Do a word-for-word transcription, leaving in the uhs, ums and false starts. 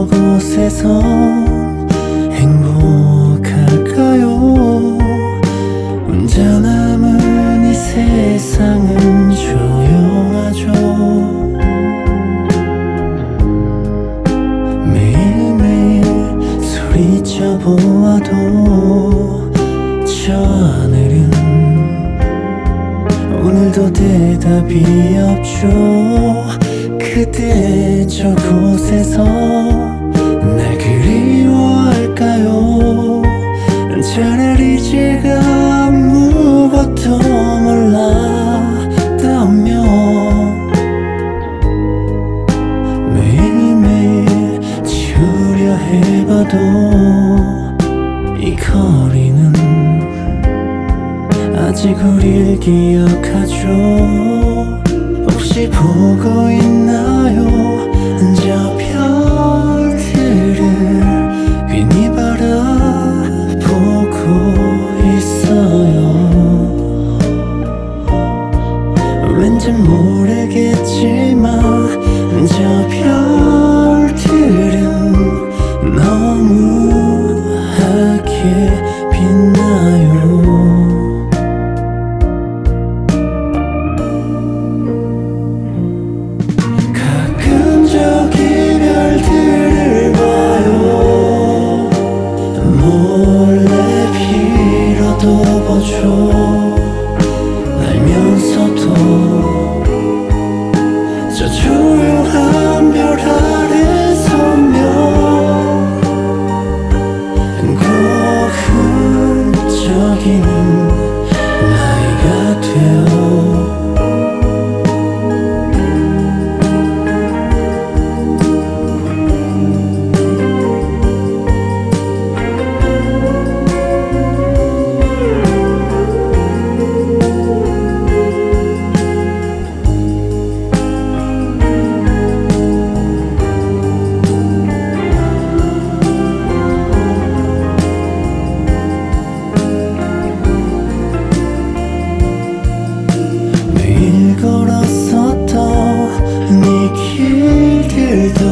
저곳에서 행복할까요? 혼자 남은 이 세상은 조용하죠. 매일매일 소리쳐 보아도 저 하늘은 오늘도 대답이 없죠. 그대 저곳에서 날 그리워할까요? 차라리 제가 아무것도 몰랐다면 매일매일 지우려 해봐도 이 거리는 아직 우릴 기억하죠. 혹시 보고 있나요? 저 별들을 괜히 바라보고 있어요. 왠지 모르겠지만 저 별들은 너무하게 빛나요. 알면서도 저 조용한 별 아래 서면 꼭 흩적이는 나이가 돼요. 걸었었던 이 길들도